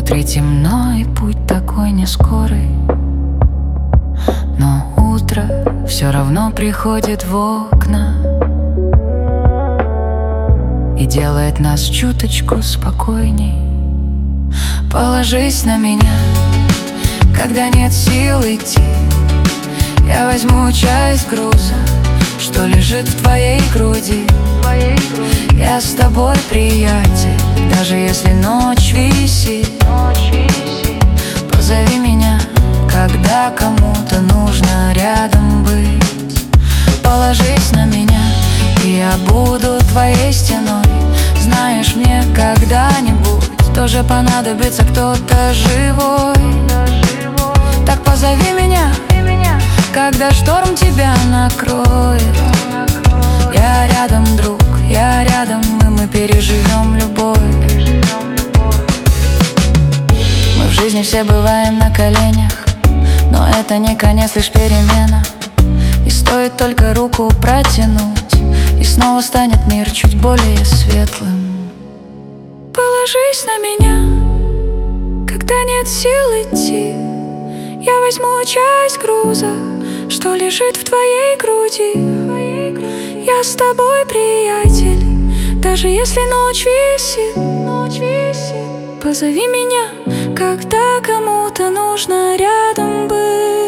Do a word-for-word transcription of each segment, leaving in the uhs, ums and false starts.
Внутри темно и путь такой не скорый, но утро все равно приходит в окна и делает нас чуточку спокойней. Положись на меня, когда нет сил идти. Я возьму часть груза, что лежит в твоей груди. Я с тобой, приятель, даже если ночь висит. Позови меня, когда кому-то нужно рядом быть. Положись на меня, и я буду твоей стеной. Знаешь, мне когда-нибудь тоже понадобится кто-то живой. Так позови меня, когда шторм тебя накроет. Я рядом, друг, я рядом, и мы переживем любовь. Мы в жизни все бываем на коленях, но это не конец, лишь перемена. И стоит только руку протянуть, и снова станет мир чуть более светлым. Положись на меня, когда нет сил идти. Я возьму часть груза, что лежит в твоей груди. Я с тобой, приятель, даже если ночь висит. Позови меня, когда кому-то нужно рядом быть.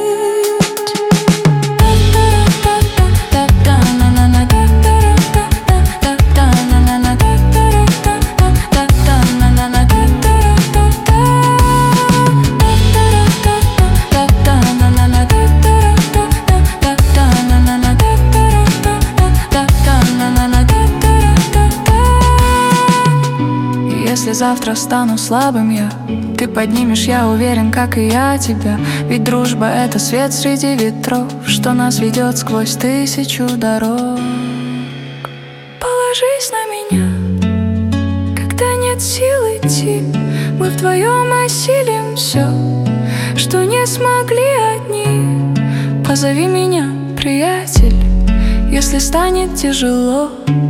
Если завтра стану слабым я, ты поднимешь, я уверен, как и я тебя. Ведь дружба — это свет среди ветров, что нас ведет сквозь тысячу дорог. Положись на меня, когда нет сил идти. Мы вдвоем осилим все, что не смогли одни. Позови меня, приятель, если станет тяжело.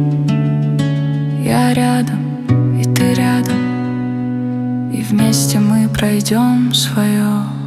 Я рядом, и ты рядом, и вместе мы пройдем свое.